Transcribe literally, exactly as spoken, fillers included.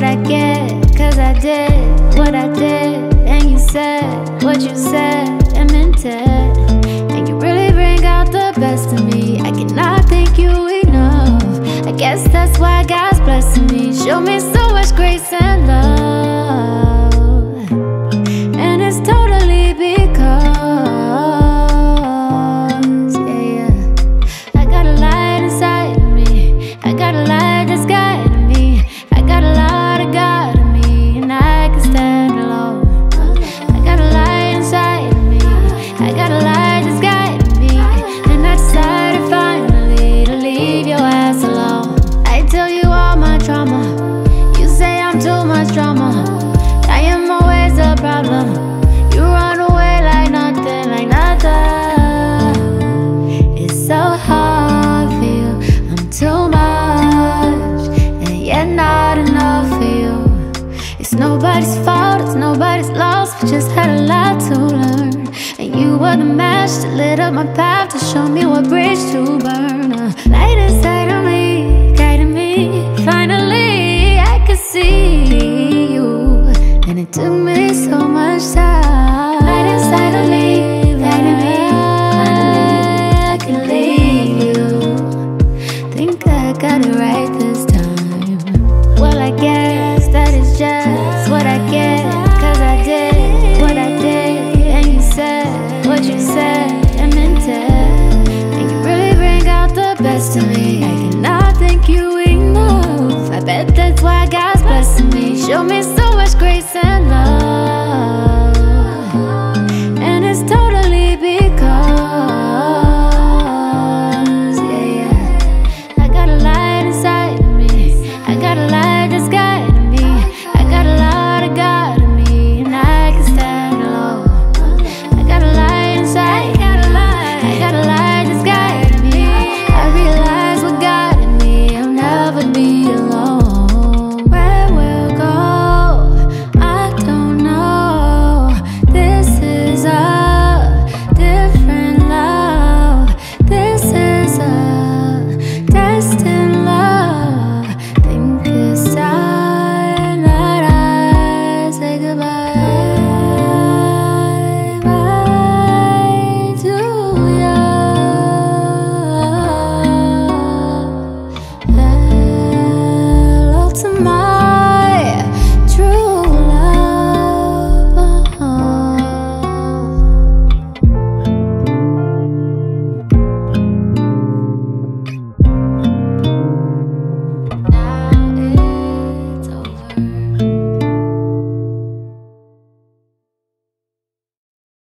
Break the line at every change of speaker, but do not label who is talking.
I get, cause I did what I did, and you said what you said and meant it. And you really bring out the best in me. I cannot thank you enough. I guess that's why God's blessing me. Show me so much grace and love, and it's totally because, yeah, yeah, I got a light inside of me. I got a light that's guiding me. I got a lot of God in me, and I can stand alone. I got a light inside of me. I got a light that's guiding me, and I decided finally to leave your ass alone. I tell you all my trauma. You say I'm too much drama. I am always a problem. You run away like nothing, like nothing. It's so hard for you. I'm too much, and yet not enough for you. It's nobody's fault, it's nobody's loss. We just had a lot to learn, and you were the match that lit up my path to show me what bridge to burn. A light inside of me, guiding me. Finally, I could see you, and it took me so much time. Light inside of me, guiding me. Finally, I can leave you. Think I got it right this time. Well, I guess that is just what I get, cause I did what I did, and you said what you said and meant it. And you really bring out the best in me. I cannot thank you enough. I bet that's why God's blessing me. Show me